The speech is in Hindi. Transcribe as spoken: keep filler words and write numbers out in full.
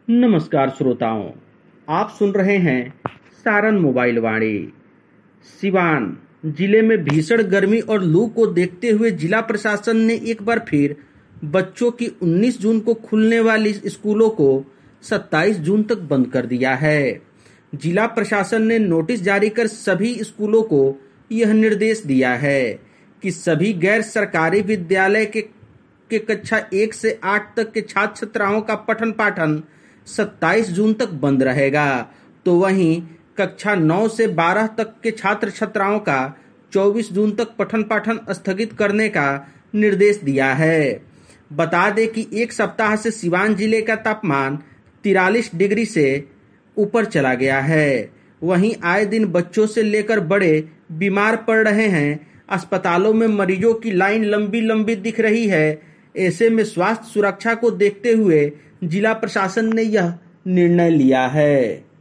नमस्कार श्रोताओं, आप सुन रहे हैं सारण मोबाइल वाणी। सिवान जिले में भीषण गर्मी और लू को देखते हुए जिला प्रशासन ने एक बार फिर बच्चों की उन्नीस जून को खुलने वाली स्कूलों को सत्ताईस जून तक बंद कर दिया है। जिला प्रशासन ने नोटिस जारी कर सभी स्कूलों को यह निर्देश दिया है कि सभी गैर सरकारी विद्यालय के के कक्षा एक से आठ तक के छात्र छात्राओं का पठन पाठन सत्ताईस जून तक बंद रहेगा, तो वहीं कक्षा नौ से बारह तक के छात्र छात्राओं का चौबीस जून तक पठन पाठन स्थगित करने का निर्देश दिया है। बता दें कि एक सप्ताह से सिवान जिले का तापमान तिरालीस डिग्री से ऊपर चला गया है। वहीं आए दिन बच्चों से लेकर बड़े बीमार पड़ रहे हैं। अस्पतालों में मरीजों की लाइन लंबी लंबी दिख रही है। ऐसे में स्वास्थ्य सुरक्षा को देखते हुए जिला प्रशासन ने यह निर्णय लिया है।